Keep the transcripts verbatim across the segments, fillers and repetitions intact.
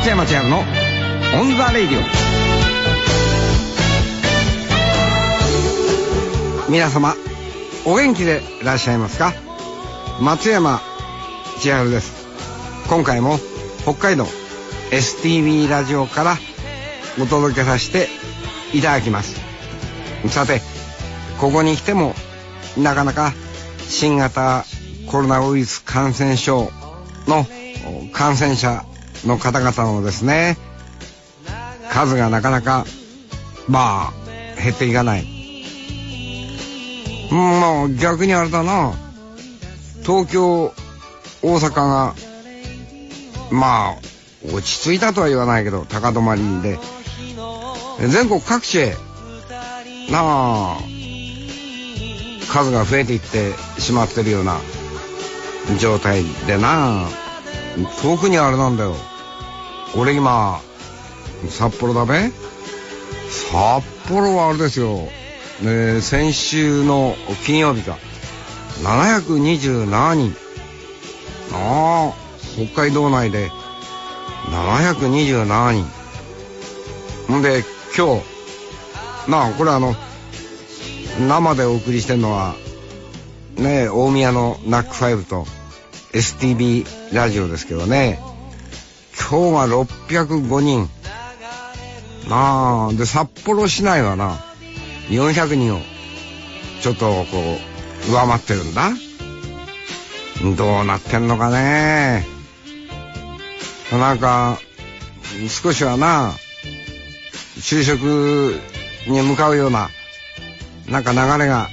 松山千春のオンザレイディオ。皆様お元気でいらっしゃいますか？松山千春です。今回も北海道 エスティービー ラジオからお届けさせていただきます。さて、ここに来てもなかなか新型コロナウイルス感染症の感染者の方々のですね、数がなかなかまあ減っていかない。まあ逆にあれだな、東京大阪がまあ落ち着いたとは言わないけど高止まりで、全国各地へなあ数が増えていってしまってるような状態でな。特にあれなんだよ、俺今札幌だべ。札幌はあれですよ、ね、先週の金曜日かななひゃくにじゅうななにん、ああ北海道内でななひゃくにじゅうななにんんで、今日なあこれあの生でお送りしてるのはね、大宮のナックファイブと エスティービー ラジオですけどね、今日がろっぴゃくごにんなあで、札幌市内はなよんひゃくにんをちょっとこう上回ってるんだ。どうなってんのかね。なんか少しはな就職に向かうようななんか流れが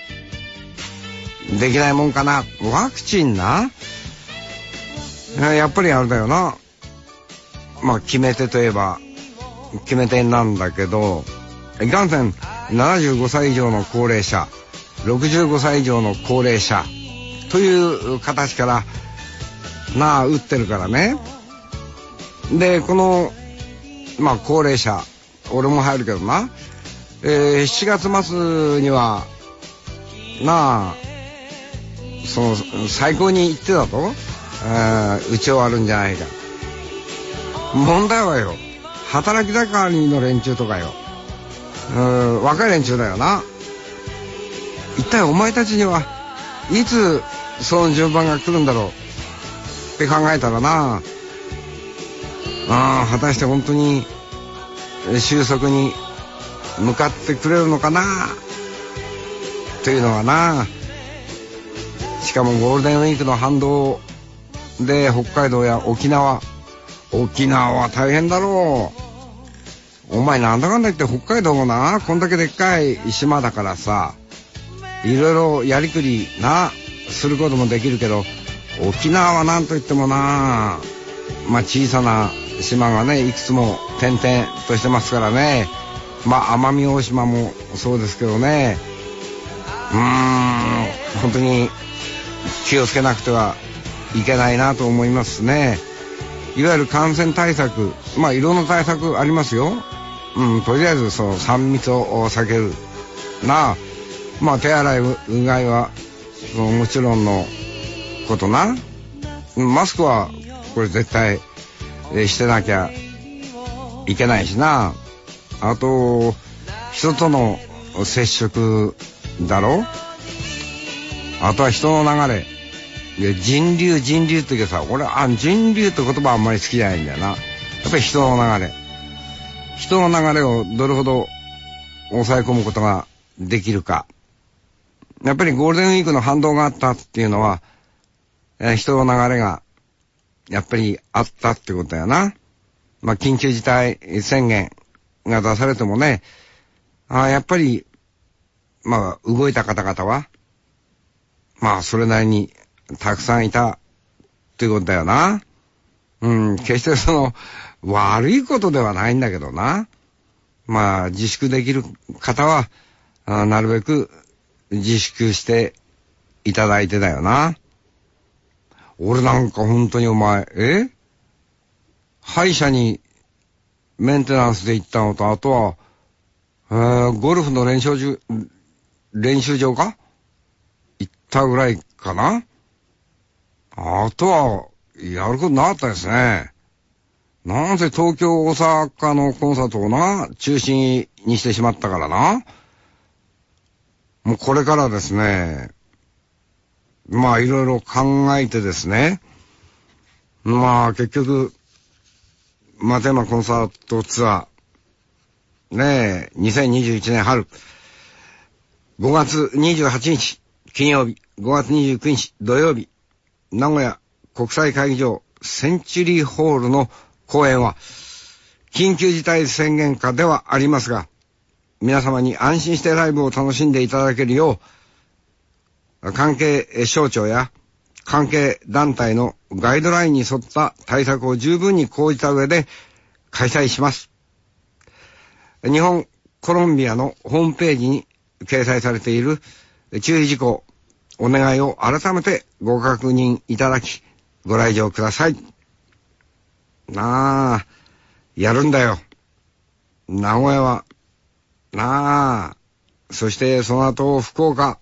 できないもんかな。ワクチンな、やっぱりあれだよな、まあ決め手といえば決め手なんだけど、いかんせんななじゅうごさい以上の高齢者、ろくじゅうごさい以上の高齢者という形からなあ打ってるからね。でこのまあ高齢者、俺も入るけどな、えー、しちがつ末にはなあその最高に言ってたと、えー、打ち終わるんじゃないか。問題はよ、働き盛りの連中とかよ、うん、若い連中だよな。一体お前たちにはいつその順番が来るんだろうって考えたらな、あ果たして本当に収束に向かってくれるのかなというのはな。しかもゴールデンウィークの反動で北海道や沖縄沖縄は大変だろう。お前なんだかんだ言って北海道もな、こんだけでっかい島だからさ、いろいろやりくりなすることもできるけど、沖縄はなんと言ってもな、まあ小さな島がねいくつも点々としてますからね。まあ奄美大島もそうですけどね、うーん本当に気をつけなくてはいけないなと思いますね。いわゆる感染対策、まあいろんな対策ありますよ。うん、とりあえずそのさん密を避けるなあ、まあ手洗いうがいはそのもちろんのことな、マスクはこれ絶対してなきゃいけないしな。あと人との接触だろ。あとは人の流れ、人流人流って言うけどさ、俺あ人流って言葉あんまり好きじゃないんだよな。やっぱり人の流れ人の流れをどれほど抑え込むことができるか。やっぱりゴールデンウィークの反動があったっていうのは、えー、人の流れがやっぱりあったってことだよな。まあ緊急事態宣言が出されてもね、あやっぱりまあ動いた方々はまあそれなりにたくさんいたっていうことだよな。うん、決してその悪いことではないんだけどな。まあ自粛できる方はあなるべく自粛していただいてだよな。俺なんか本当にお前え歯医者にメンテナンスで行ったのと、あとは、えー、ゴルフの練習場練習場か行ったぐらいかな。あとはやることなかったですね。 なんせ東京、大阪のコンサートをな、中止にしてしまったからな。もうこれからですね、まあいろいろ考えてですね、まあ結局、マテーマコンサートツアー、ねえ、にせんにじゅういちねん春、ごがつにじゅうはちにち金曜日、ごがつにじゅうくにち土曜日、名古屋国際会議場センチュリーホールの公演は、緊急事態宣言下ではありますが、皆様に安心してライブを楽しんでいただけるよう、関係省庁や関係団体のガイドラインに沿った対策を十分に講じた上で開催します。日本コロンビアのホームページに掲載されている注意事項、お願いを改めてご確認いただき、ご来場ください。なあ、やるんだよ。名古屋は。なあ、そしてその後福岡。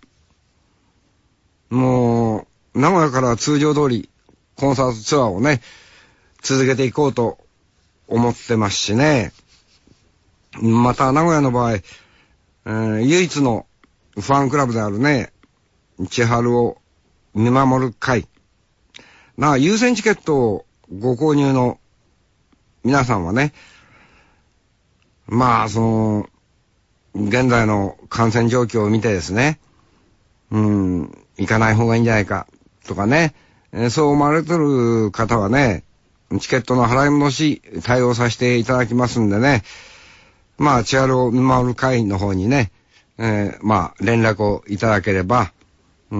もう、名古屋から通常通りコンサートツアーをね、続けていこうと思ってますしね。また名古屋の場合、えー、唯一のファンクラブであるね、千春を見守る会。なあ、優先チケットをご購入の皆さんはね、まあ、その、現在の感染状況を見てですね、うん、行かない方がいいんじゃないか、とかね、えー、そう思われてる方はね、チケットの払い戻し対応させていただきますんでね、まあ、千春を見守る会の方にね、えー、まあ、連絡をいただければ、うん、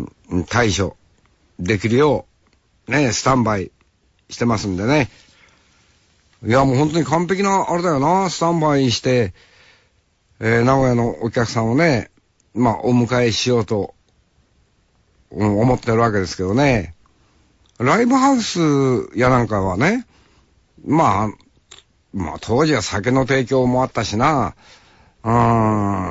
対処できるよう、ね、スタンバイしてますんでね。いや、もう本当に完璧な、あれだよな、スタンバイして、えー、名古屋のお客さんをね、まあ、お迎えしようと、うん、思ってるわけですけどね。ライブハウスやなんかはね、まあ、まあ、当時は酒の提供もあったしな、うん、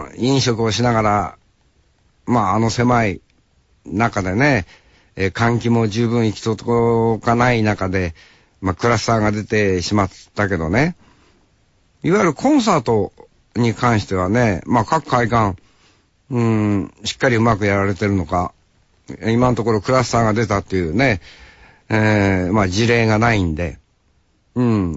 飲食をしながら、まあ、あの狭い中でね、えー、換気も十分行き届かない中で、まあ、クラスターが出てしまったけどね。いわゆるコンサートに関してはね、まあ、各会館、うん、しっかりうまくやられてるのか、今のところクラスターが出たっていうね、えー、まあ、事例がないんで、うん、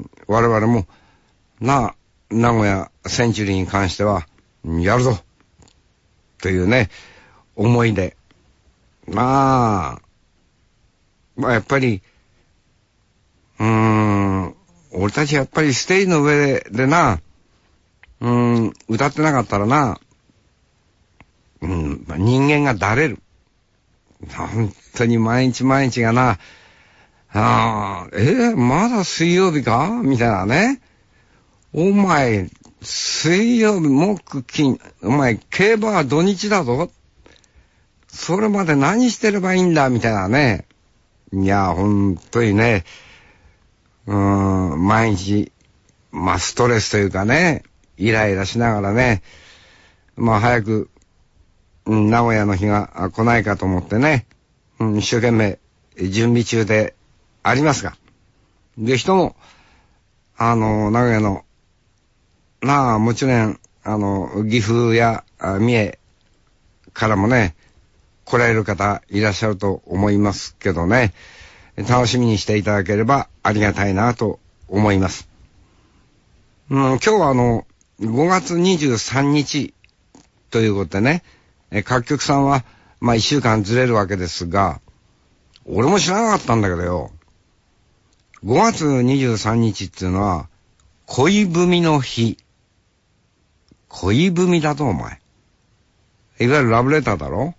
我々も、な、名古屋センチュリーに関しては、やるぞというね、思いで、まあ、まあやっぱり、うーん、俺たちやっぱりステージの上で、でな、うーん、歌ってなかったらな、うん、まあ、人間がだれる。本当に毎日毎日がな、ああ、えー、まだ水曜日かみたいなね。お前、水曜日、木、金、お前、競馬は土日だぞ。それまで何してればいいんだみたいなね。いや、本当にね、うーん、毎日、まあ、ストレスというかね、イライラしながらね、まあ、早く、うん、名古屋の日が来ないかと思ってね、うん、一生懸命準備中でありますが。で、人も、あの、名古屋の、まあ、もちろん、あの、岐阜や三重からもね、来られる方いらっしゃると思いますけどね、楽しみにしていただければありがたいなと思います。うん、今日はあの、ごがつにじゅうさんにちということでね、各局さんは、まあ一週間ずれるわけですが、俺も知らなかったんだけどよ、ごがつにじゅうさんにちっていうのは、恋文の日。恋文だとお前。いわゆるラブレターだろ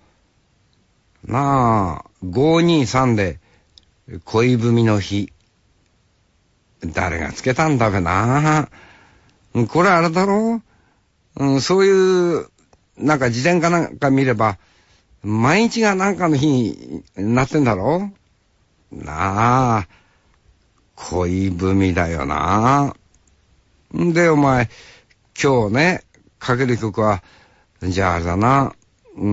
なあ、ごにさんで恋文の日。誰がつけたんだべな。これあれだろ、うん、そういう、なんか辞典かなんか見れば、毎日がなんかの日になってんだろなあ、恋文だよな。んで、お前、今日ね、かける曲は、じゃああれだな、うん、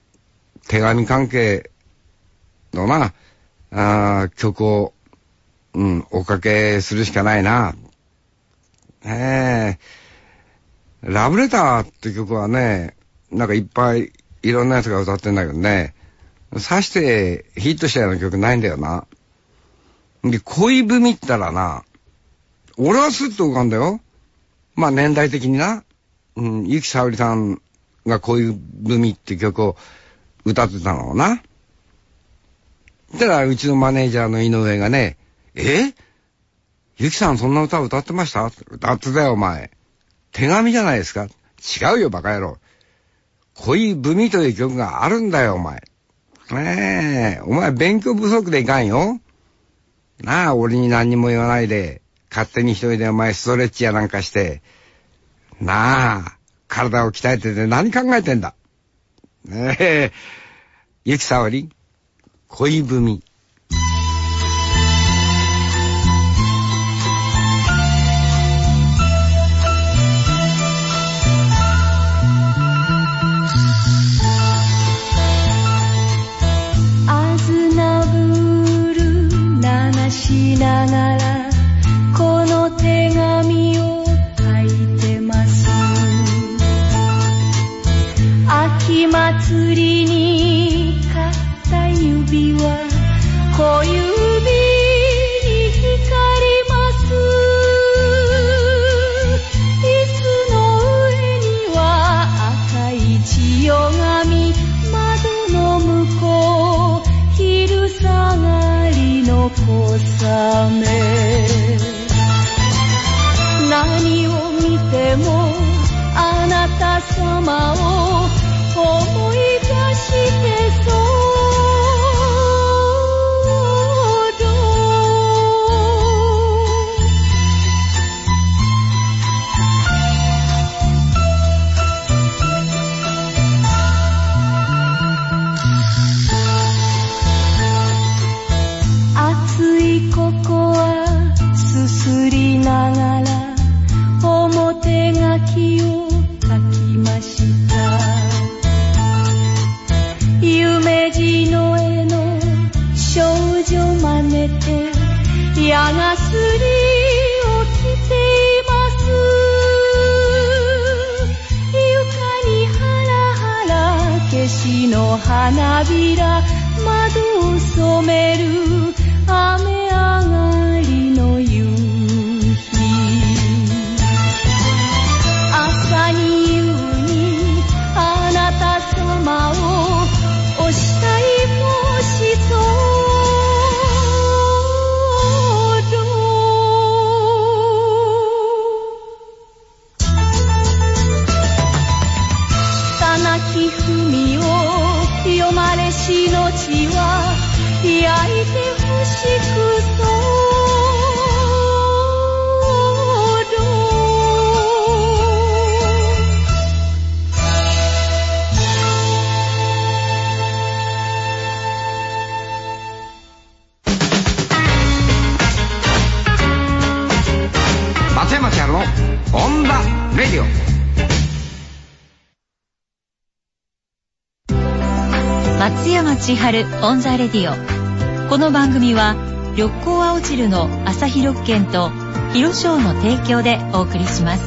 手紙関係のな、あ曲を、 うん、おかけするしかないな。えー、ラブレターって曲はね、なんかいっぱいいろんなやつが歌ってんだけどね、さしてヒットしたような曲ないんだよな。で、恋文ったらな、俺はスッと浮かんだよ。まあ年代的にな。うん、ゆきさおりさんが恋文って曲を歌ってたのな。たらうちのマネージャーの井上がね、えゆきさんそんな歌歌ってました？歌ってたよお前。手紙じゃないですか。違うよバカ野郎。恋文という曲があるんだよお前。ねえ、お前勉強不足でいかんよ。なあ、俺に何にも言わないで、勝手に一人でお前ストレッチやなんかして、なあ、体を鍛えてて何考えてんだ。ねえ、ゆきさおり、恋文。 しながらこの手紙を書いてます。秋祭りに買った指輪、小指に光ります。椅子の上には赤い千代紙、窓の向こう昼下がりの小雨。何を見てもあなた様を思い出してそう。熱いココアすすりながら表書きを書きました。夢路の絵の少女真似て矢がすりを着ています。床にハラハラ消しの花びら、窓を染める雨上がりの夕日。朝に夕にあなた様をお慕い申しそう。幼き文を読まれしのちは焼いてほしくそう。 松山千春のオンダレディオ。 松山千春オンザレディオ。この番組は緑光青汁の朝日緑券と広商の提供でお送りします。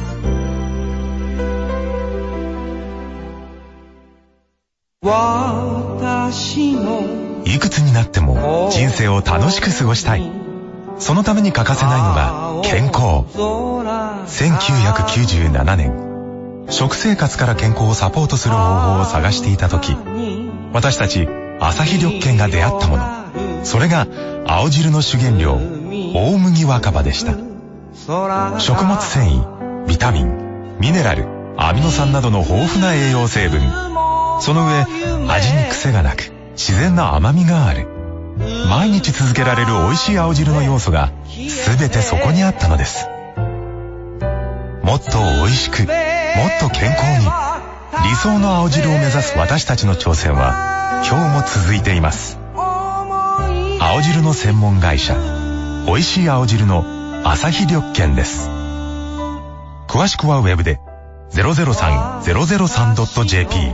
いくつになっても人生を楽しく過ごしたい。そのために欠かせないのが健康。せんきゅうひゃくきゅうじゅうななねん、食生活から健康をサポートする方法を探していた時、私たち朝日緑券が出会ったもの、それが青汁の主原料大麦若葉でした。食物繊維、ビタミン、ミネラル、アミノ酸などの豊富な栄養成分、その上味に癖がなく自然な甘みがある。毎日続けられる美味しい青汁の要素が全てそこにあったのです。もっと美味しく、もっと健康に、理想の青汁を目指す私たちの挑戦は今日も続いています。青汁の専門会社、美味しい青汁の朝日緑券です。詳しくはウェブで ゼロゼロさんゼロゼロさんドットジェーピー。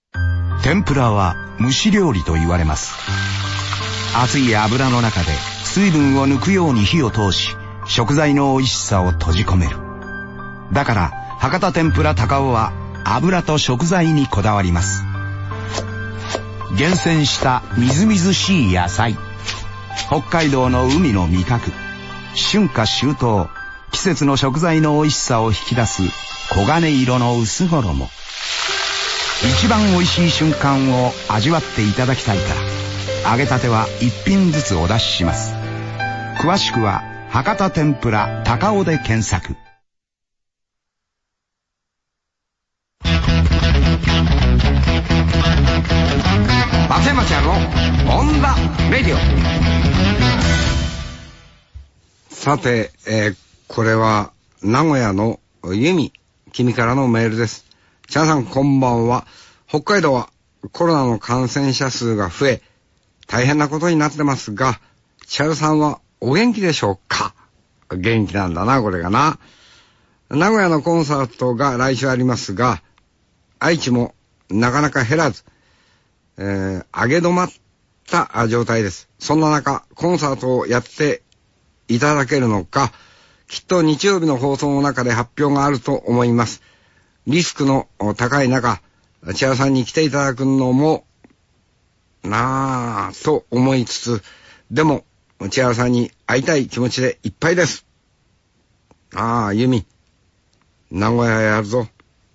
天ぷらは蒸し料理と言われます。熱い油の中で水分を抜くように火を通し、食材の美味しさを閉じ込める。だから博多天ぷら高尾は油と食材にこだわります。厳選したみずみずしい野菜、北海道の海の味覚、春夏秋冬、季節の食材の美味しさを引き出す黄金色の薄衣。一番美味しい瞬間を味わっていただきたいから、揚げたては一品ずつお出しします。詳しくは博多天ぷら高尾で検索。 松山ちゃんのオンダレディオ。さて、えー、これは名古屋の由美君からのメールです。チャンさんこんばんは。北海道はコロナの感染者数が増え大変なことになってますが、チャルさんはお元気でしょうか？元気なんだな、これがな。名古屋のコンサートが来週ありますが、愛知もなかなか減らず、えー、上げ止まった状態です。そんな中、コンサートをやっていただけるのか、きっと日曜日の放送の中で発表があると思います。リスクの高い中、千原さんに来ていただくのもなぁと思いつつ、でも千原さんに会いたい気持ちでいっぱいです。ああ、由美、名古屋やるぞ。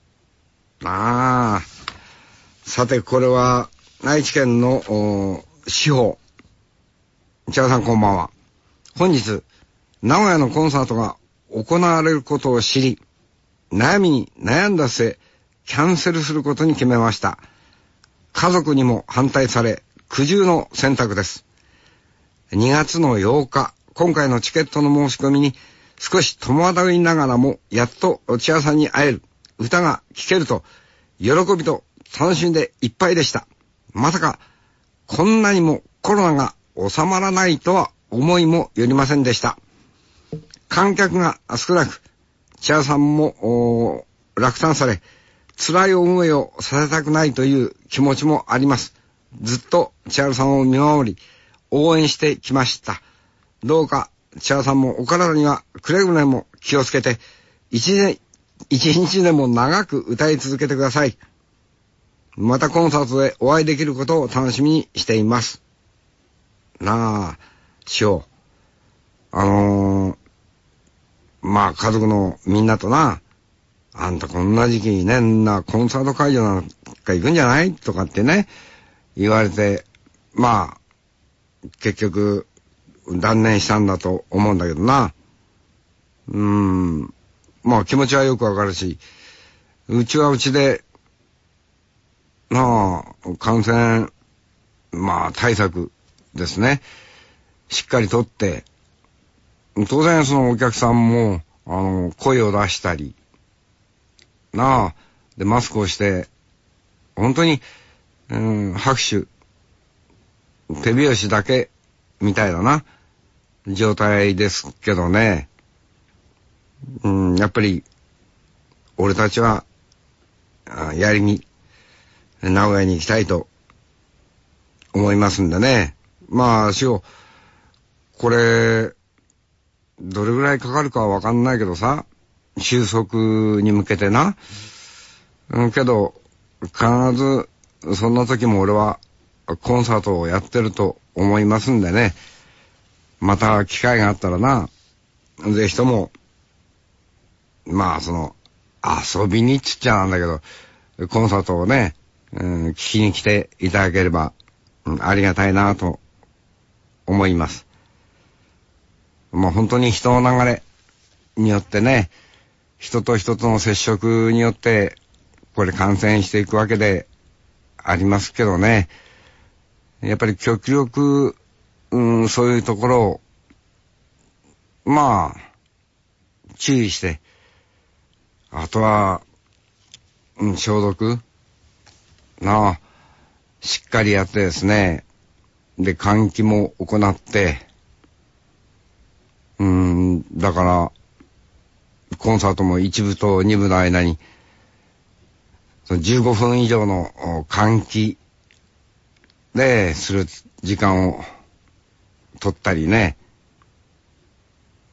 ああ、さてこれは愛知県の司法。千原さんこんばんは。本日名古屋のコンサートが行われることを知り、悩みに悩んだ末キャンセルすることに決めました。家族にも反対され苦渋の選択です。にがつのようか、今回のチケットの申し込みに少し戸惑いながらも、やっと千原さんに会える、歌が聴けると喜びと楽しみでいっぱいでした。まさかこんなにもコロナが収まらないとは思いもよりませんでした。観客が少なく千原さんも落胆され、辛い思いをさせたくないという気持ちもあります。ずっと千原さんを見守り応援してきました。どうか千原さんもお体にはくれぐれも気をつけて、一年一日でも長く歌い続けてください。またコンサートでお会いできることを楽しみにしています。なあ、しよう。あのー、まあ家族のみんなとな、あんたこんな時期にね、なコンサート会場なんか行くんじゃないとかってね、言われて、まあ、結局、断念したんだと思うんだけどな。うーん、まあ気持ちはよくわかるし、うちはうちで、なあ、感染、まあ対策ですね。しっかりとって、当然そのお客さんも、あの、声を出したり、なあ、で、マスクをして、本当に、うん、拍手、手拍子だけ、みたいなな、状態ですけどね。うん、やっぱり、俺たちは、やりに、名古屋に行きたいと、思いますんでね。まあ、しよう、これ、どれぐらいかかるかはわかんないけどさ、収束に向けてな。うん、けど、必ず、そんな時も俺は、コンサートをやってると思いますんでね。また機会があったらな、ぜひとも、まあその、遊びにっつっちゃなんだけど、コンサートをね、うん、聞きに来ていただければ、うん、ありがたいなと思います。まあ本当に人の流れによってね、人と人との接触によってこれ感染していくわけでありますけどね、やっぱり極力、うん、そういうところをまあ注意して、あとは、うん、消毒なあしっかりやってですね、で換気も行って、うん、だからコンサートも一部と二部の間にじゅうごふん以上の換気でする時間を取ったりね、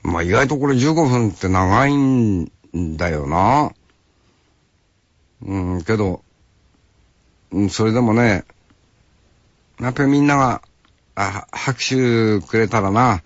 まあ意外とこれじゅうごふんって長いんだよな。うん、けど、うん、それでもね、やっぱりみんなが、あ、拍手くれたらな、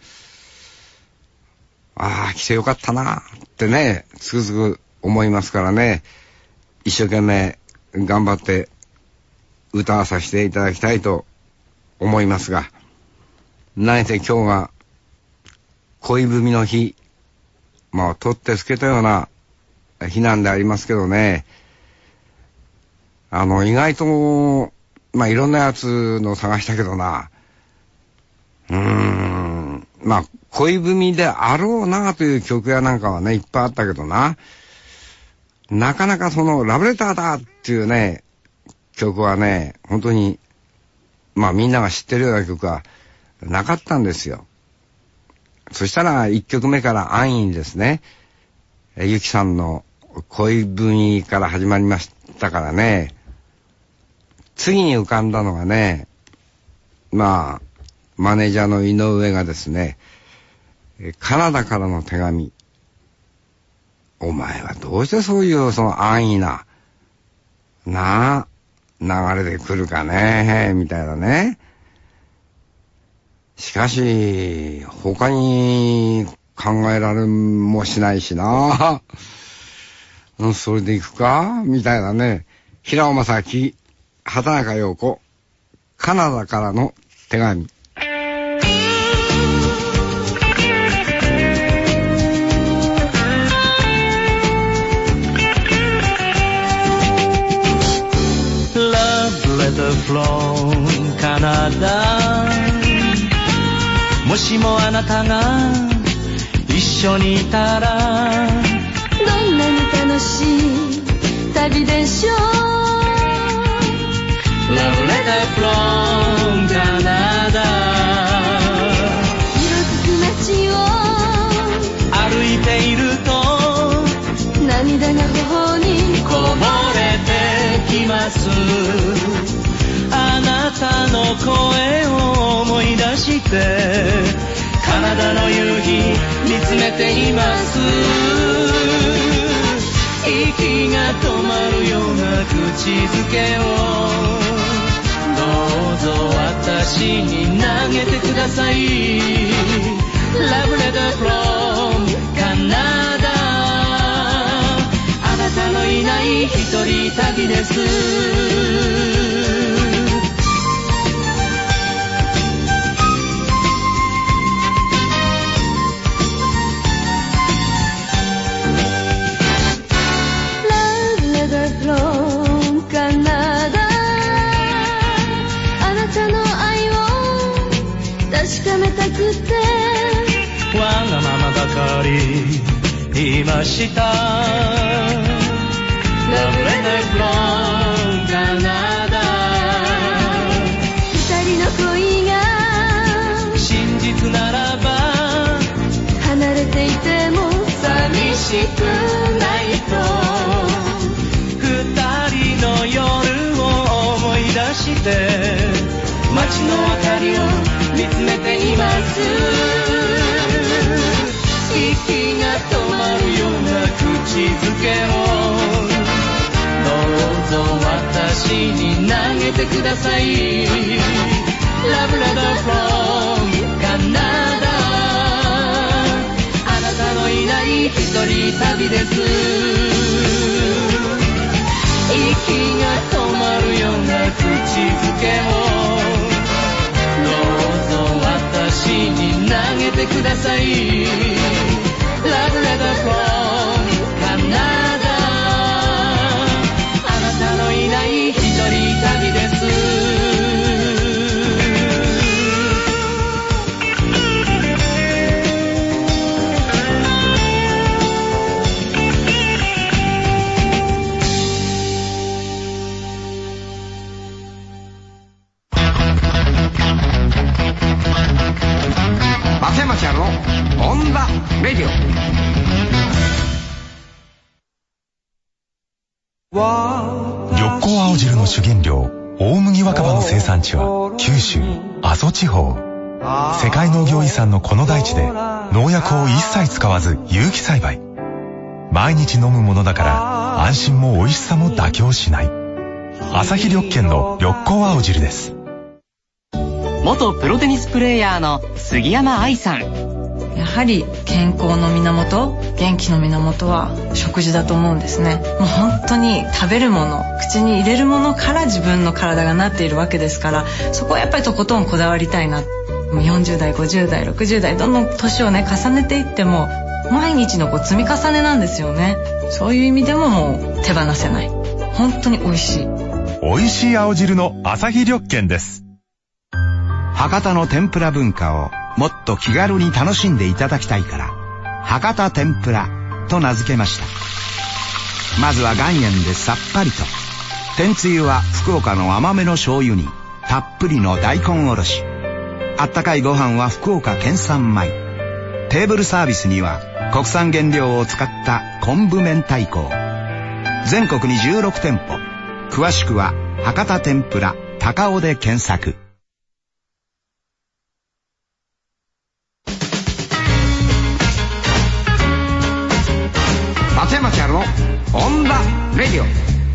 ああ、来てよかったな、ってね、つくづく思いますからね、一生懸命頑張って歌わさせていただきたいと思いますが、何せ今日が恋文の日、まあ、取ってつけたような日なんでありますけどね、あの、意外と、まあ、いろんなやつの探したけどな、うーん、まあ、恋文であろうなという曲やなんかはね、いっぱいあったけどな、なかなかそのラブレターだっていうね、曲はね、本当に、まあみんなが知ってるような曲はなかったんですよ。そしたらいっきょくめから安易にですね、ゆきさんの恋文から始まりましたからね、次に浮かんだのがね、まあ、マネージャーの井上がですね、カナダからの手紙。お前はどうしてそういうその安易な、なあ、流れで来るかね、みたいなね。しかし、他に考えられもしないしな。それで行くかみたいなね。平尾正明、畑中陽子、カナダからの手紙。 from カナダ、もしもあなたが一緒にいたらどんなに楽しい旅でしょう。 Love letter from カナダ、 色づく街を歩いていると涙が頬にこぼれてきます。あなたの声を思い出してカナダの夕日見つめています。息が止まるような口づけをどうぞ私に投げてください。 Love letter from カナダ、あなたのいない一人旅です。 確かめたくてわがままばかり言いました。 Love letter from カナダ、 二人の恋が真実ならば離れていても寂しくないと二人の夜を思い出して街の明かりを見つめています。息が止まるような口づけをどうぞ私に投げてください。 Love letter from カナダ、あなたのいない一人旅です。息が止まるような口づけをどうぞ私に投げてください。 Love letter from カナダ、あなたのいない一人旅です。 松山千春のオンザレディオ。 緑光青汁の主原料大麦若葉の生産地は九州阿蘇地方。 世界農業遺産のこの大地で農薬を一切使わず有機栽培。毎日飲むものだから安心も美味しさも妥協しない。アサヒ緑健の緑光青汁です。 元プロテニスプレーヤーの杉山愛さん。 やはり健康の源、元気の源は食事だと思うんですね。もう本当に食べるもの、口に入れるものから自分の体がなっているわけですから、そこはやっぱりとことんこだわりたいな。よんじゅう代、ごじゅう代、ろくじゅう代、どんどん年をね重ねていっても毎日のこう積み重ねなんですよね。そういう意味でももう手放せない。本当に美味しい。 美味しい青汁のアサヒ緑健です。 博多の天ぷら文化をもっと気軽に楽しんでいただきたいから博多天ぷらと名付けました。まずは岩塩でさっぱりと。天つゆは福岡の甘めの醤油にたっぷりの大根おろし。あったかいご飯は福岡県産米。テーブルサービスには国産原料を使った昆布明太子。全国にじゅうろく店舗。詳しくは博多天ぷら高尾で検索。 松山千春のオンダレディオ。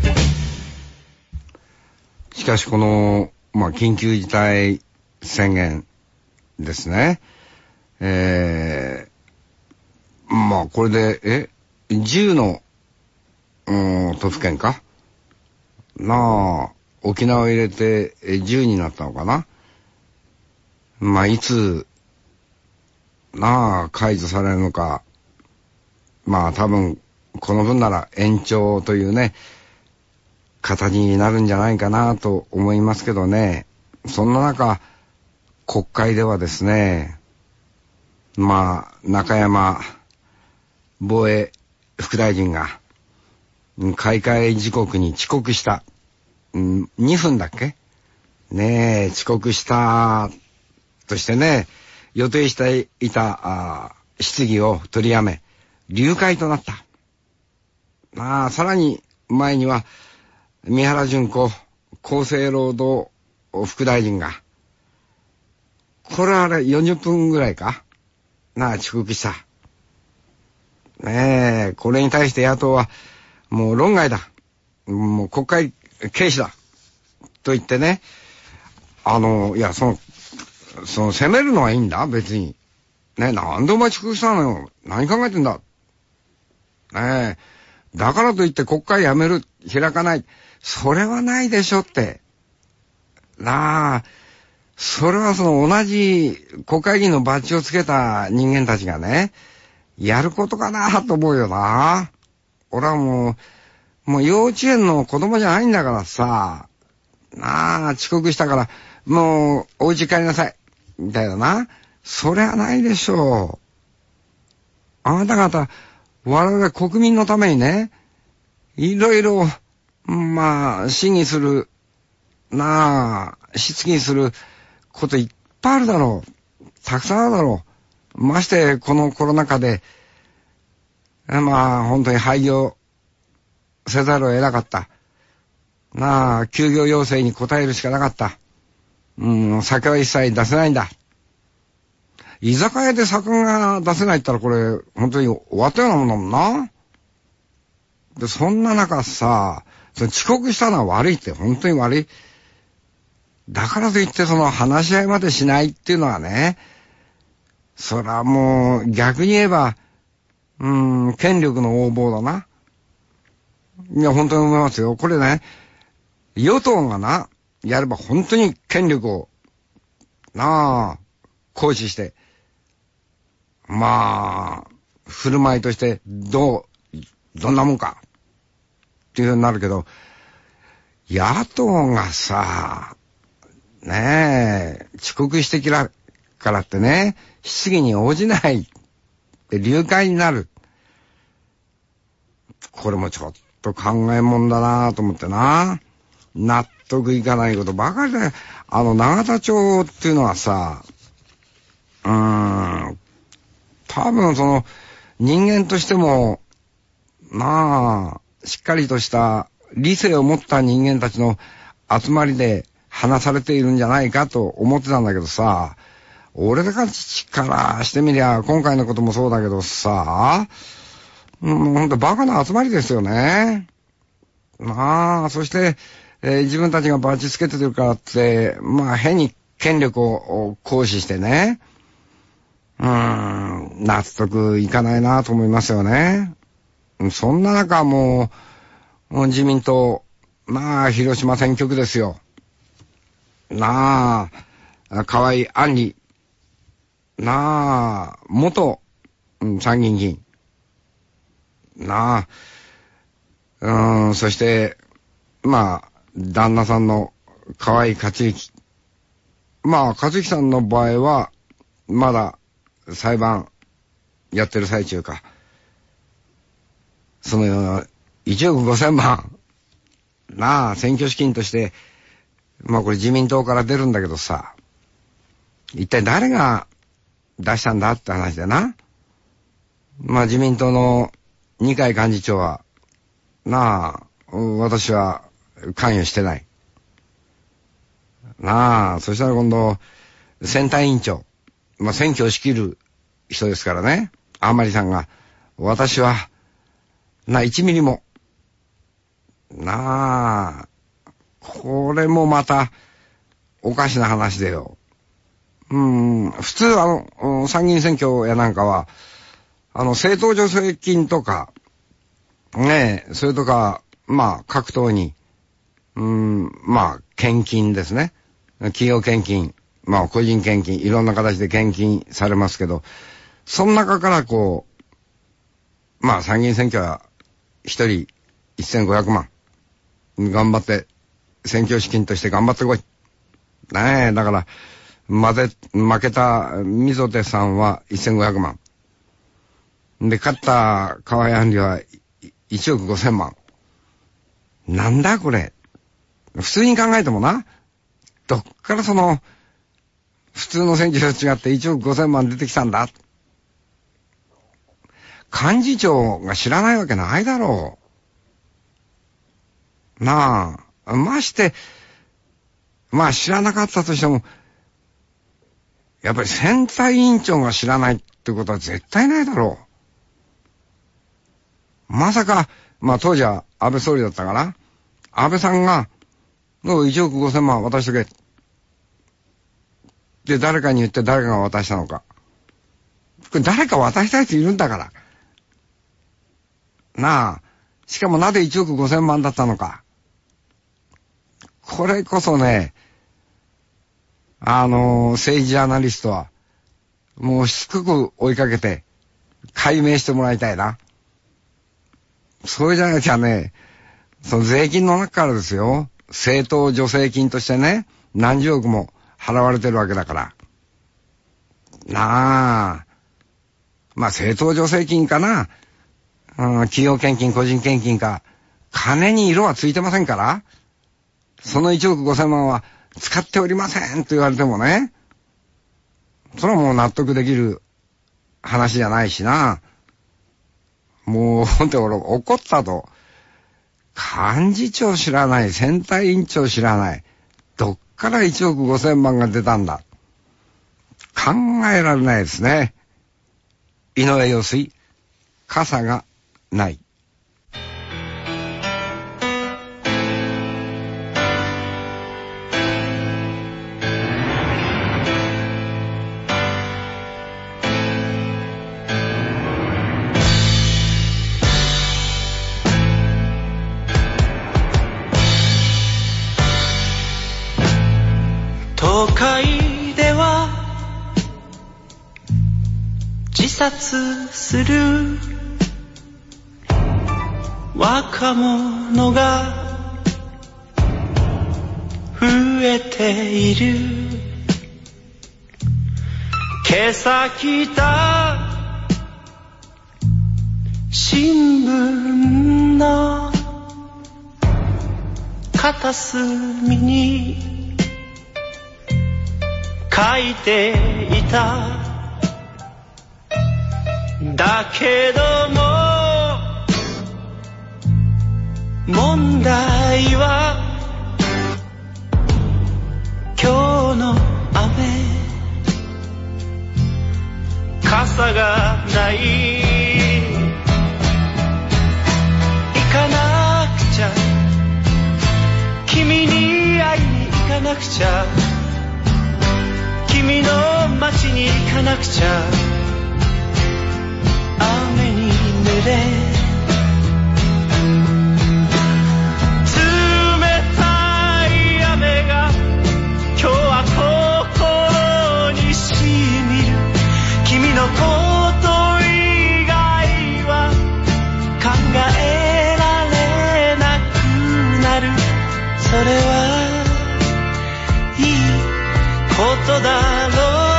しかしこの、まあ、緊急事態宣言ですね。えー、まあこれで、え、じゅうの、うん、都府県かなあ、沖縄を入れてじゅうになったのかな。まあいつ、なあ、解除されるのか。まあ多分、この分なら延長というね、形になるんじゃないかなと思いますけどね。そんな中、国会ではですね、まあ、中山防衛副大臣が、開会時刻に遅刻した。にふんだっけねえ、遅刻したとしてね、予定していたあ質疑を取りやめ、流会となった。まあ、さらに前には、三原淳子厚生労働副大臣が、これはあれよんじゅっぷんぐらいかなあ、遅刻した。ねえ、これに対して野党は、もう論外だ。もう国会軽視だ。と言ってね、あの、いや、その、その、責めるのはいいんだ、別に。ねえ、なんでお前遅刻したのよ。何考えてんだ。ねえ、だからといって国会やめる、開かない。それはないでしょって。なあ、それはその同じ国会議員のバッジをつけた人間たちがね、やることかなと思うよな。俺はもう、もう幼稚園の子供じゃないんだからさ、なあ、遅刻したから、もうお家帰りなさい。みたいなな。そりゃないでしょう。あなた方、我々国民のためにね、いろいろ、まあ、審議する、なあ、質疑することいっぱいあるだろう。たくさんあるだろう。まして、このコロナ禍で、まあ、本当に廃業せざるを得なかった。なあ、休業要請に応えるしかなかった。うん、酒は一切出せないんだ。居酒屋で酒が出せないったらこれ、本当に終わったようなもんだもんな。で、そんな中さ、その遅刻したのは悪いって、本当に悪い。だからといってその話し合いまでしないっていうのはね、それはもう逆に言えば、うーん、権力の横暴だな。いや、本当に思いますよ。これね、与党がな、やれば本当に権力を、なあ、行使して、まあ、振る舞いとしてどう、どんなもんか、っていうようになるけど、野党がさ、ねえ、遅刻してきたからってね、質疑に応じない、で、流会になる。これもちょっと考えもんだなと思ってな。納得いかないことばかりで、あの、永田町っていうのはさ、うーん、多分その、人間としても、まあ、しっかりとした理性を持った人間たちの集まりで話されているんじゃないかと思ってたんだけどさ、 俺たちからしてみりゃ、今回のこともそうだけどさ、もうほんとバカな集まりですよね。まあ、そして、えー、自分たちがバチつけてるからって、まあ変に権力を行使してね、うーん、納得いかないなと思いますよね。そんな中もう、もう自民党、まあ広島選挙区ですよ。なあ、河井案里、なあ、元、うん、参議院議員。なあ、うん、そして、まあ、旦那さんの河井克行。まあ、克行さんの場合は、まだ裁判やってる最中か。その、いちおくごせんまん。なあ、選挙資金として、まあこれ自民党から出るんだけどさ、一体誰が出したんだって話だな。まあ自民党の二階幹事長は、なあ、私は関与してない。なあ、そしたら今度、選対委員長、まあ選挙を仕切る人ですからね、甘利さんが、私は、な、いちミリも、なあ、これもまた、おかしな話でよ。うん、普通あの、参議院選挙やなんかは、あの、政党助成金とか、ねえ、それとか、まあ、各党に、うん、まあ、献金ですね。企業献金、まあ、個人献金、いろんな形で献金されますけど、その中からこう、まあ、参議院選挙は、一人せんごひゃくまん、頑張って、選挙資金として頑張ってこい。ねえ、だから、まぜ、負けた溝手さんはせんごひゃくまん。で、勝った河井案里はいちおくごせんまん。なんだこれ。普通に考えてもな、どっからその、普通の選挙と違っていちおくごせんまん出てきたんだ。幹事長が知らないわけないだろう。なあ、まして、まあ知らなかったとしても、やっぱり選対委員長が知らないってことは絶対ないだろう。まさか、まあ当時は安倍総理だったから、安倍さんが、いちおくごせんまん渡しとけ。で、誰かに言って誰かが渡したのか。これ誰か渡した人いるんだから。なあ、しかもなぜいちおくごせんまんだったのか。これこそね、あのー、政治ジャーナリストは、もうしつこく追いかけて、解明してもらいたいな。それじゃなきゃね、その税金の中からですよ、政党助成金としてね、何十億も払われてるわけだから。なあ、まあ政党助成金かな、うん、企業献金、個人献金か、金に色はついてませんから、そのいちおくごせんまんは使っておりませんと言われてもね、それはもう納得できる話じゃないしな。もう、ほんと俺怒ったと。幹事長知らない、選対委員長知らない。どっからいちおくごせんまんが出たんだ。考えられないですね。井上陽水、傘がない。 都会では自殺する若者が増えている。今朝来た新聞の片隅に書いていた。だけども問題は今日の雨傘がない。行かなくちゃ、君に会いに行かなくちゃ、君の街に行かなくちゃ。雨に濡れ冷たい雨が今日は心にしみる。君のこと以外は考えられなくなる。それはいいことだろう。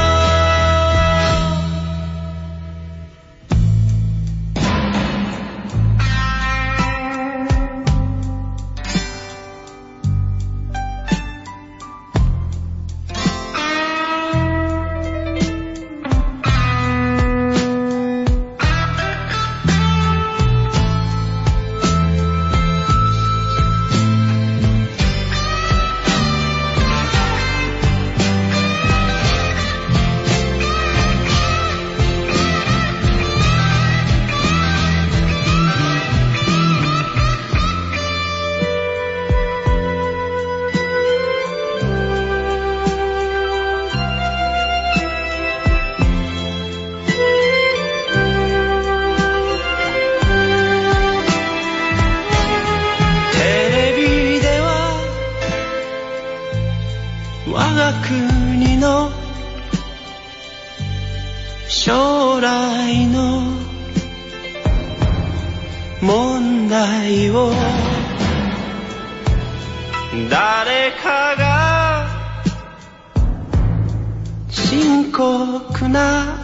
将来の問題を誰かが深刻な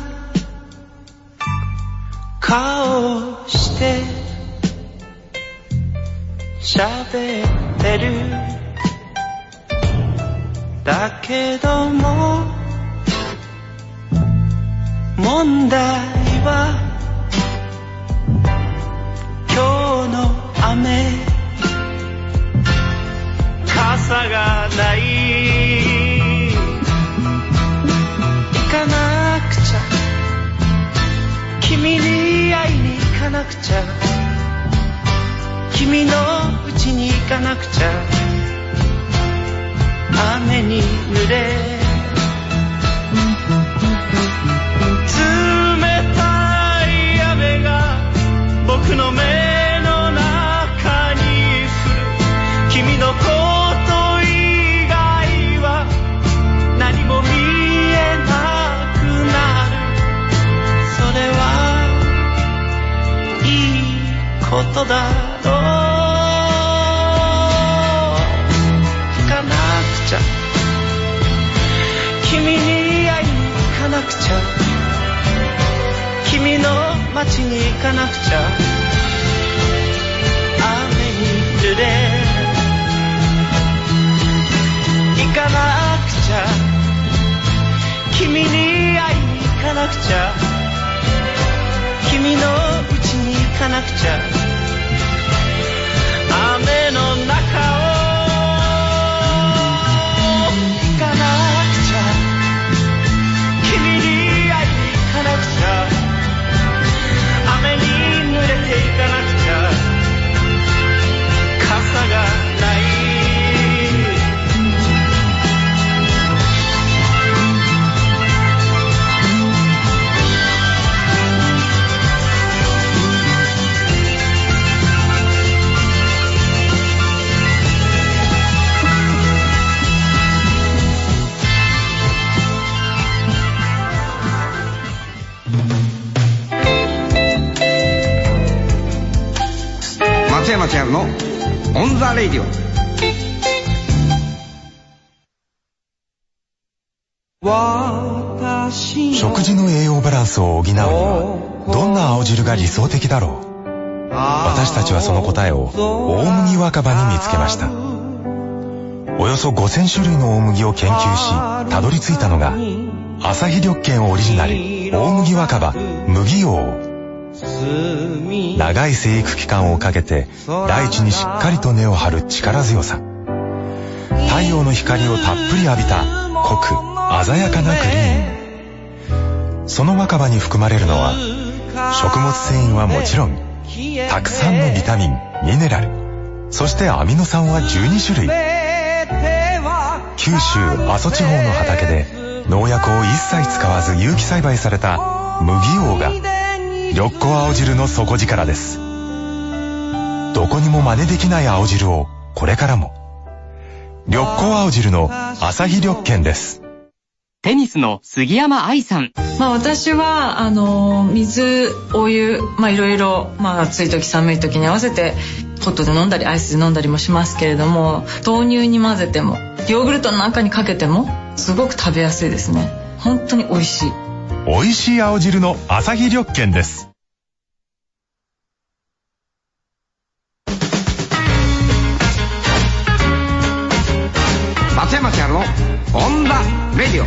顔をして喋ってる。だけども問題は今日の雨、傘がない。行かなくちゃ、君に会いに行かなくちゃ、君の家に行かなくちゃ。雨に濡れ僕の目の中に降る。君のこと以外は何も見えなくなる。それはいいことだろう。行かなくちゃ、君に会いに行かなくちゃ、君の街に行かなくちゃ。雨に濡れ行かなくちゃ、君に会いに行かなくちゃ、君の家に行かなくちゃ。雨の中を行かなくちゃ、君に会いに行かなくちゃ、雨に濡れていかなくちゃ、傘がない。 松山千春のオンザレイディオ。 食事の栄養バランスを補うにはどんな青汁が理想的だろう。私たちはその答えを大麦若葉に見つけました。およそごせん種類の大麦を研究したどり着いたのが朝日緑健オリジナル大麦若葉麦王。長い生育期間をかけて大地にしっかりと根を張る力強さ、太陽の光をたっぷり浴びた濃く鮮やかなグリーン、 その若葉に含まれるのは食物繊維はもちろん、たくさんのビタミン、ミネラル、そしてアミノ酸はじゅうにしゅるい。九州阿蘇地方の畑で農薬を一切使わず有機栽培された麦王が緑子青汁の底力です。どこにも真似できない青汁をこれからも。緑子青汁の朝日緑健です。 テニスの杉山愛さん。 まあ私はあの水、お湯、まあいろいろ、まあ暑い時寒い時に合わせてホットで飲んだりアイスで飲んだりもしますけれども、豆乳に混ぜてもヨーグルトの中にかけてもすごく食べやすいですね。本当に美味しい。 美味しい青汁の朝日緑健です。 松山千春のオンダレディオ。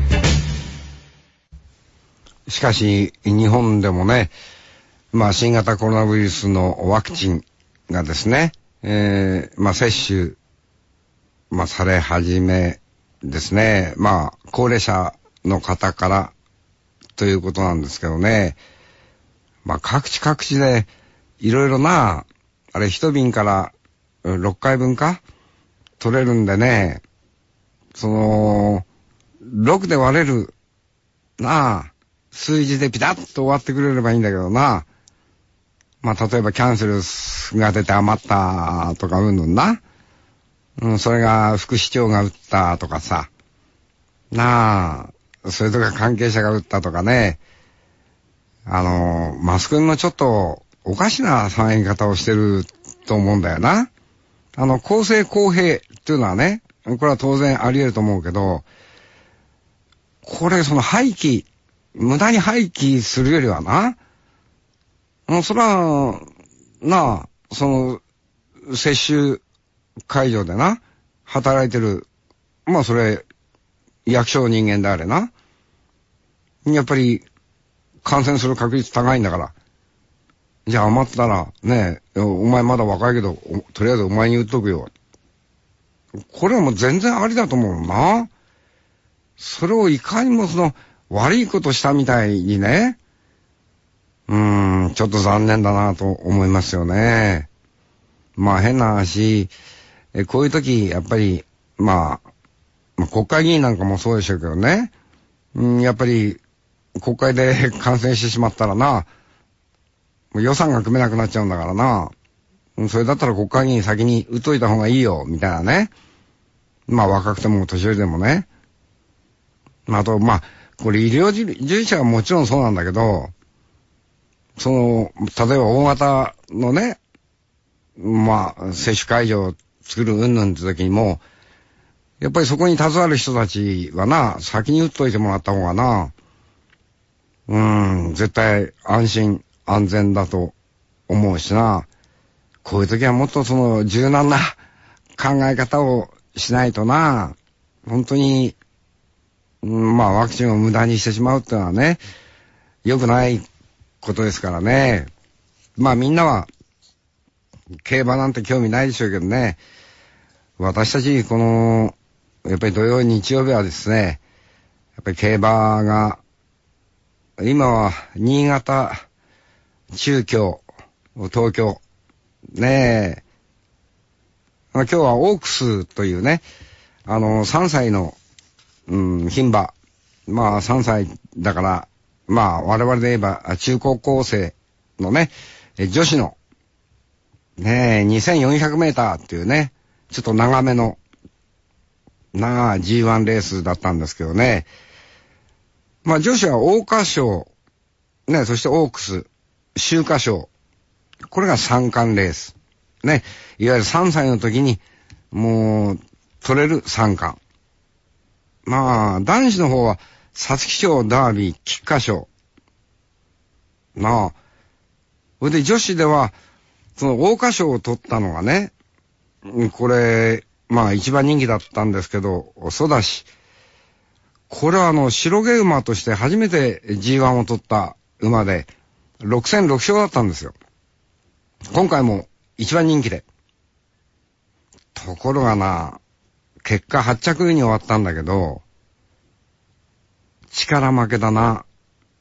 しかし日本でもね、まあ新型コロナウイルスのワクチンがですね、えー、まあ接種、まあされ始めですね、まあ高齢者の方からということなんですけどね、まあ各地各地でいろいろな、あれ一瓶からろっかいぶんか取れるんでね、その、ろくで割れるなあ、数字でピタッと終わってくれればいいんだけどな。まあ例えばキャンセルが出て余ったとかうんぬんな。うん、それが副市長が打ったとかさ。なあ、それとか関係者が打ったとかね。あの、マスコミもちょっとおかしな騒ぎ方をしてると思うんだよな。あの、公正公平っていうのはね、これは当然あり得ると思うけど、これその廃棄、無駄に廃棄するよりはな、もうそら、なあ、その、接種会場でな、働いてる、まあそれ、役所人間であれな。やっぱり、感染する確率高いんだから。じゃあ余ったら、ねえ、お前まだ若いけど、とりあえずお前に言っとくよ。これはもう全然ありだと思うな。それをいかにもその悪いことしたみたいにね。うーん、ちょっと残念だなと思いますよね。まあ変な話、えこういう時、やっぱり、まあ、まあ、国会議員なんかもそうでしょうけどね。うん、やっぱり国会で感染してしまったらな、もう予算が組めなくなっちゃうんだからな。それだったら国会議員先に打っといた方がいいよ、みたいなね。まあ若くても年寄りでもね。あと、まあ、これ医療従事者はもちろんそうなんだけど、その、例えば大型のね、まあ、接種会場を作る云々って時にも、やっぱりそこに携わる人たちはな、先に打っといてもらった方がな、うーん、絶対安心安全だと思うしな。こういう時はもっとその柔軟な考え方をしないとな、本当に、うん、まあワクチンを無駄にしてしまうっていうのはね、良くないことですからね。まあみんなは競馬なんて興味ないでしょうけどね、私たちこのやっぱり土曜日曜日はですね、やっぱり競馬が今は新潟、中京、東京ねえ、まあ、今日はオークスというね、あのさんさいの、うん、牝馬、まあさんさいだから、まあ我々で言えば中高校生のね、女子のねえにせんよんひゃくメーターっていうね、ちょっと長めのなあ ジーワン レースだったんですけどね。まあ女子は桜花賞、ね、そしてオークス、秋華賞、これが三冠レース。ね。いわゆるさんさいの時に、もう、取れる三冠。まあ、男子の方は、皐月賞、ダービー、菊花賞。なあ。それで女子では、その桜花賞を取ったのがね、これ、まあ一番人気だったんですけど、ソダシ。これはあの、白毛馬として初めて ジーワン を取った馬で、ろくせんろくしょうだったんですよ。今回も一番人気で。ところがな、結果はっちゃくに終わったんだけど、力負けだな。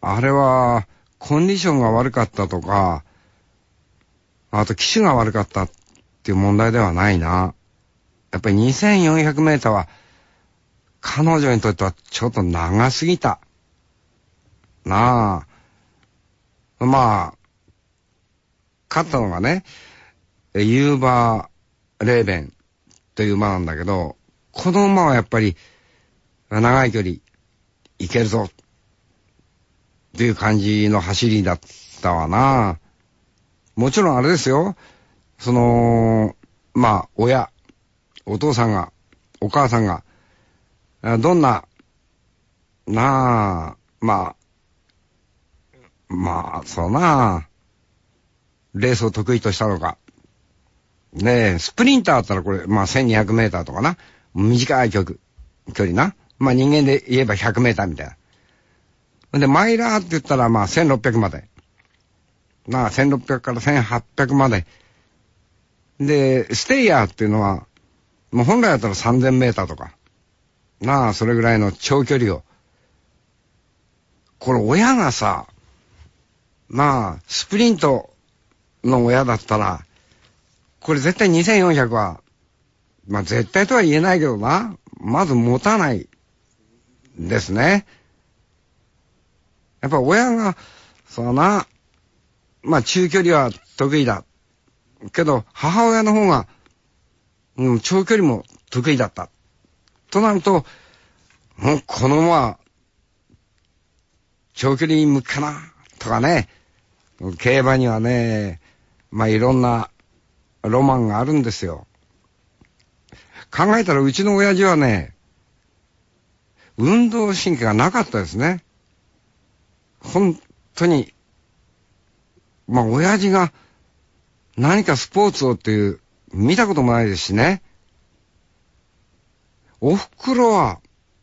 あれはコンディションが悪かったとか、あと機種が悪かったっていう問題ではないな。やっぱりにせんよんひゃくメーターは彼女にとってはちょっと長すぎたなあ。まあ勝ったのがね、ユーバーレーベンという馬なんだけど、この馬はやっぱり長い距離いけるぞっていう感じの走りだったわな。もちろんあれですよ、そのまあ親、お父さんがお母さんがどんななあ、まあまあそうなレースを得意としたのかねえ、スプリンターだったらこれまあせんにひゃくメーターとかな、短い距離距離な、まあ人間で言えばひゃくメーターみたいな。でマイラーって言ったらまあせんろっぴゃくまでなあ、せんろっぴゃくからせんはっぴゃくまでで、ステイヤーっていうのはもう本来だったらさんぜんメーターとかなあ、それぐらいの長距離を、これ親がさ、まあスプリントの親だったらこれ絶対にせんよんひゃくはまあ絶対とは言えないけどな、まず持たないですね。やっぱ親がそうな、まあ中距離は得意だけど母親の方が、うん、長距離も得意だったとなると、もうこの馬は長距離向くかなとかね、競馬にはね、まあいろんなロマンがあるんですよ。考えたらうちの親父はね、運動神経がなかったですね。本当にまあ親父が何かスポーツをっていう見たこともないですしね。おふくろは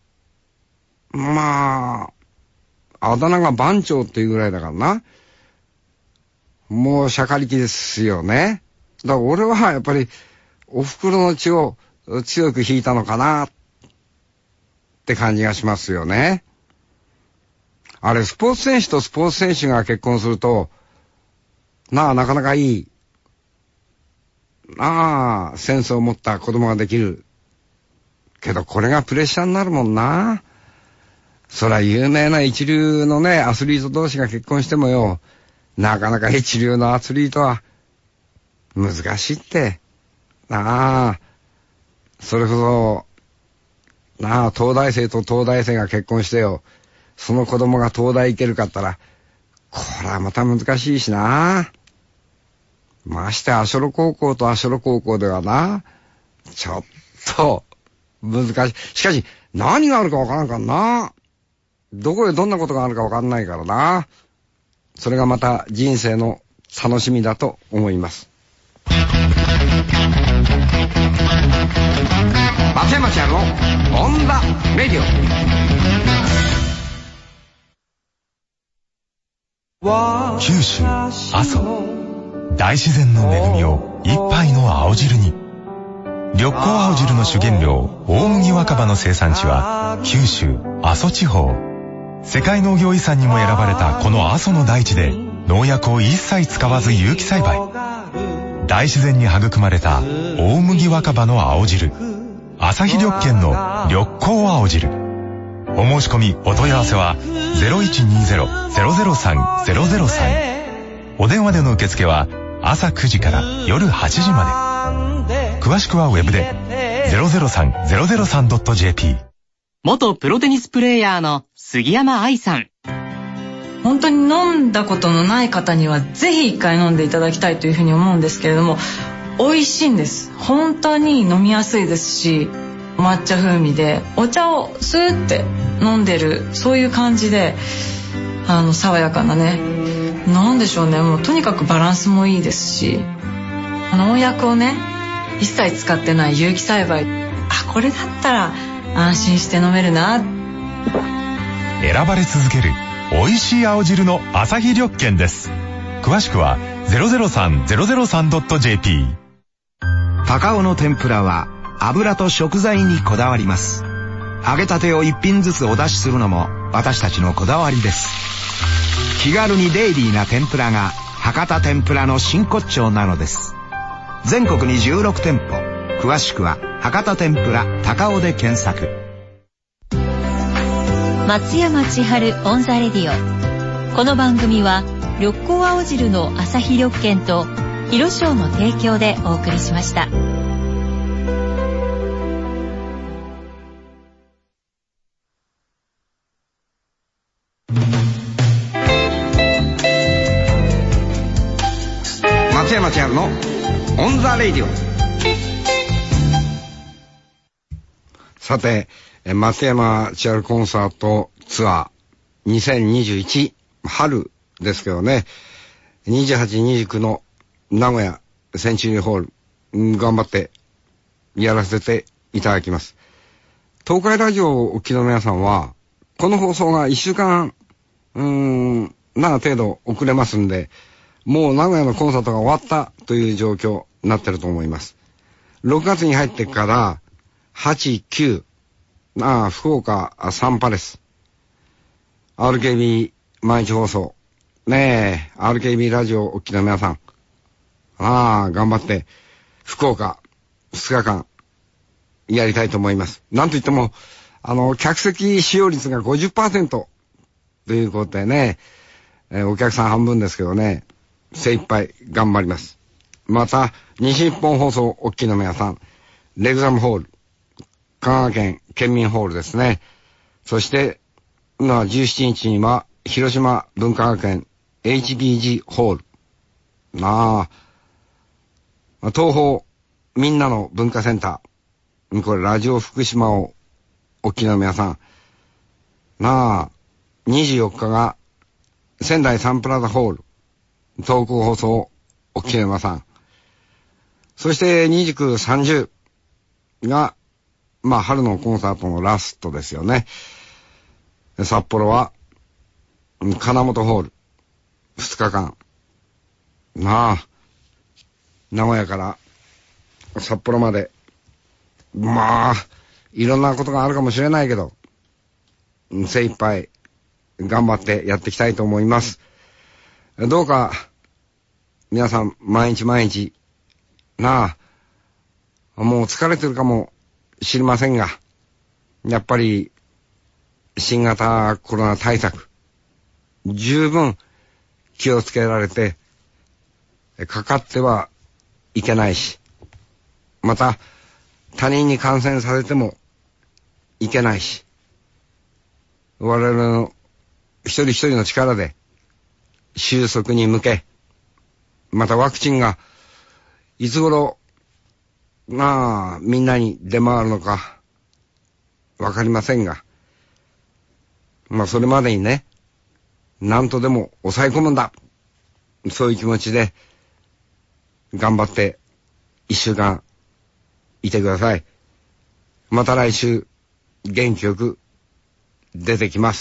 まああだ名が番長っていうぐらいだからな、もうしゃかりきですよね。だから俺はやっぱりおふくろの血を強く引いたのかなって感じがしますよね。あれスポーツ選手とスポーツ選手が結婚するとなあ、なかなかいいなあセンスを持った子供ができるけど、これがプレッシャーになるもんな。そら有名な一流のねアスリート同士が結婚してもよ、なかなか一流のアスリートは難しいってなあ。それこそなあ、東大生と東大生が結婚してよ、その子供が東大行けるかったらこれはまた難しいしな。まして足寄高校と足寄高校ではな、ちょっと難しい。しかし何があるかわからんからな、どこでどんなことがあるかわかんないからな。それがまた人生の楽しみだと思います。松山千春のオンザレディオ。九州阿蘇、大自然の恵みを一杯の青汁に。緑光青汁の主原料大麦若葉の生産地は九州阿蘇地方。世界農業遺産にも選ばれたこの阿蘇の大地で農薬を一切使わず有機栽培、大自然に育まれた大麦若葉の青汁、朝日緑見の緑光青汁。お申し込みお問い合わせは ゼロいちにゼロ ゼロゼロさん ゼロゼロさん。お電話での受付は朝くじから夜はちじまで。詳しくはウェブで ゼロゼロさん ゼロゼロさん ドット ジェーピー。 元プロテニスプレーヤーの杉山愛さん。 本当に飲んだことのない方にはぜひ一回飲んでいただきたいというふうに思うんですけれども、美味しいんです。本当に飲みやすいですし、抹茶風味でお茶をスーって飲んでる、そういう感じで、あの爽やかなね、なんでしょうね、もうとにかくバランスもいいですし、農薬をね一切使ってない有機栽培、あ、これだったら安心して飲めるな。 選ばれ続ける美味しい青汁の朝日緑見です。詳しくは ゼロゼロさん ゼロゼロさん ドット ジェーピー。 高尾の天ぷらは油と食材にこだわります。揚げたてを一品ずつお出しするのも私たちのこだわりです。 気軽にデイリーな天ぷらが博多天ぷらの真骨頂なのです。全国にじゅうろくてんぽ、詳しくは博多天ぷら高尾で検索。 松山千春オンザレディオ。この番組は緑光青汁の朝日緑券と広商の提供でお送りしました。 松山千春のオンザレディオ。さて、松山千春コンサートツアーにせんにじゅういち春ですけどね、にじゅうはち、にじゅうくの名古屋センチュリーホール、頑張ってやらせていただきます。東海ラジオをお聞きの皆さんは、この放送がいっしゅうかん、うーん、な程度遅れますんで、もう名古屋のコンサートが終わったという状況になってると思います。ろくがつに入ってから、はち、きゅう、ああ、福岡サンパレス、アールケービー 毎日放送、ねえ、アールケービー ラジオをお聞きの皆さん、ああ、頑張って、福岡、ふつかかん、やりたいと思います。なんといっても、あの、客席使用率が ごじゅっパーセント ということでね、えー、お客さん半分ですけどね、精一杯頑張ります。また、西日本放送お聞きの皆さん、レグザムホール、香川県県民ホールですね。そして、まあ、じゅうしちにちには、広島文化学園 エイチビージー ホール。なあ、東方みんなの文化センター。これ、ラジオ福島をお聞きの皆さん。なあ、にじゅうよっかが、仙台サンプラザホール。東北放送お聞きの皆さん。そして、にじゅうく、さんじゅうが、まあ、春のコンサートのラストですよね。札幌は、金本ホール、ふつかかん。なあ、名古屋から札幌まで、まあ、いろんなことがあるかもしれないけど、精一杯頑張ってやっていきたいと思います。どうか、皆さん、毎日毎日、なあ、もう疲れてるかも知りませんが、やっぱり、新型コロナ対策、十分気をつけられて、かかってはいけないし、また、他人に感染されてもいけないし、我々の一人一人の力で収束に向け、またワクチンがいつ頃、まあ、みんなに出回るのかわかりませんが、まあそれまでにね、何とでも抑え込むんだ。そういう気持ちで頑張って一週間いてください。また来週元気よく出てきます。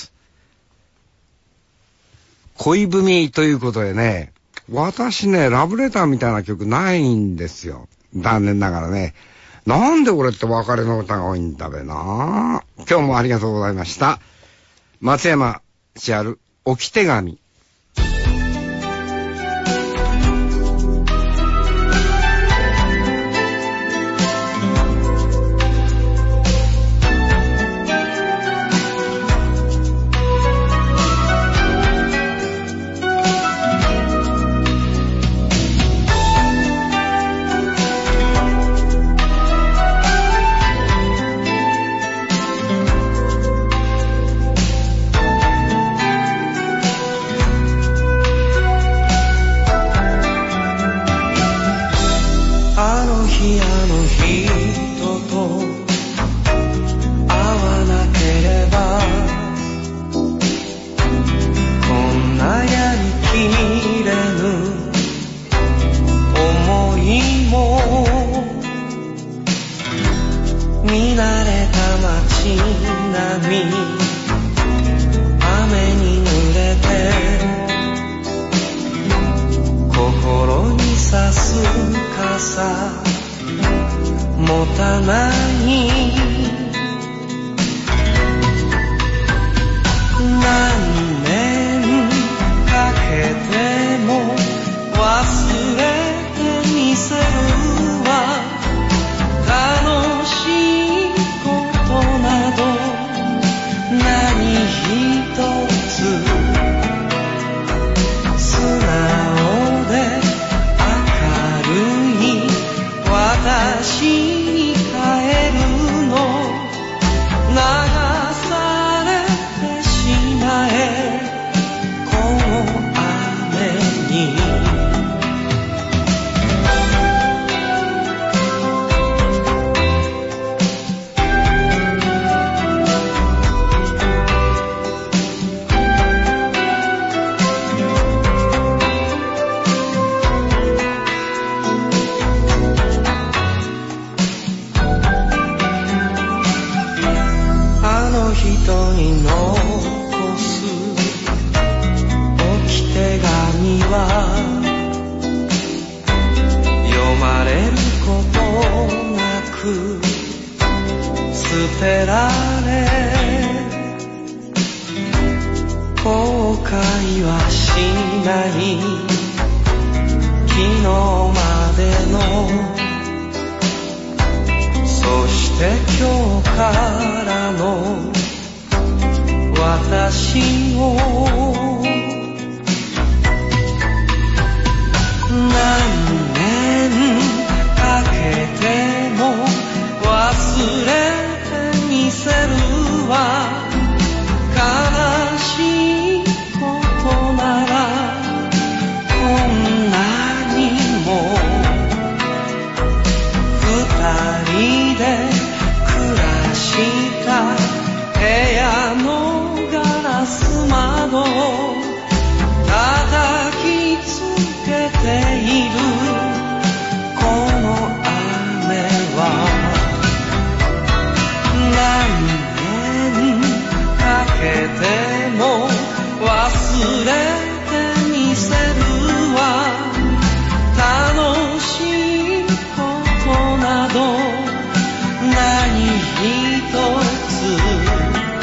恋文ということでね、私ね、ラブレターみたいな曲ないんですよ。残念ながらね。なんで俺って別れの歌が多いんだべな。今日もありがとうございました。松山千春置き手紙。 何年か忘れてみせるわ楽しいことなど何一つ素直で明るい私に変えるの流されてしまえこの雨に人に残す置き手紙は読まれることなく捨てられ後悔はしない昨日までのそして今日からの私を何年かけても忘れてみせるわ悲しいことならこんなにも二人で暮らした部屋の窓を叩きつけているこの雨は何年かけても忘れてみせるわ楽しいことなど何一つ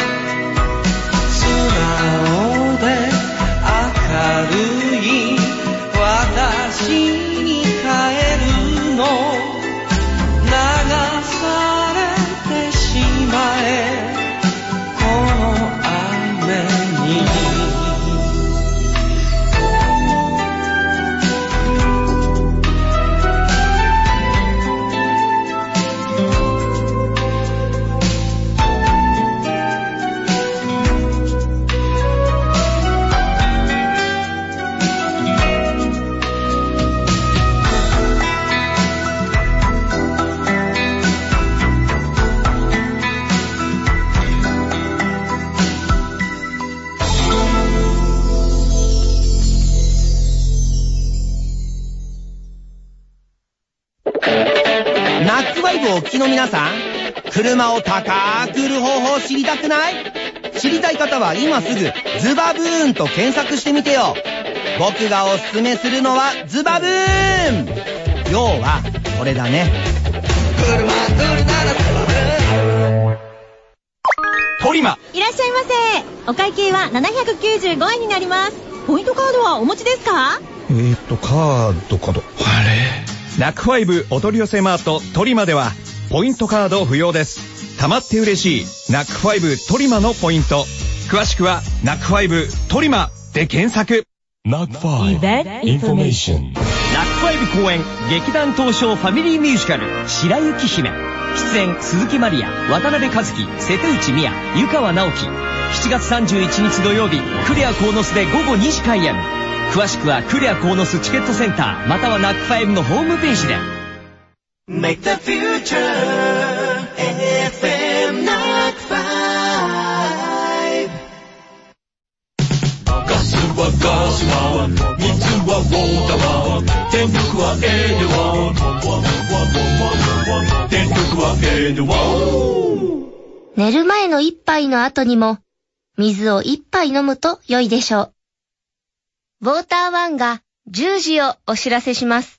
明るい私に変えるの流されてしまえこの雨にお聞きの皆さん、車を高く売る方法知りたくない？知りたい方は今すぐズバブーンと検索してみてよ。僕がおすすめするのはズバブーン。要はこれだね。車売るならズバブーン。 トリマいらっしゃいませ。お会計はななひゃくきゅうじゅうごえんになります。ポイントカードはお持ちですか？ えーっとカードカードあれナックファイブお取り寄せマートトリマではポイントカード不要です。たまって嬉しいナックファイブトリマのポイント。詳しくはナックファイブトリマで検索。ナックファイブインフォメーション。 ナックファイブ公演劇団東証ファミリーミュージカル白雪姫。出演鈴木まりや、渡辺和樹、瀬戸内美也、湯川直樹。しちがつさんじゅういちにち土曜日、クレア鴻巣でごごにじ開演。詳しくはクレア鴻巣チケットセンターまたはナックファイブのホームページで。 Make the future エフエム ナックファイブ。ガスはガスは水はウォーターは電力はエネワ電力はエネワ。 寝る前の一杯の後にも水を一杯飲むと良いでしょう。ウォーターワンがじゅうじをお知らせします。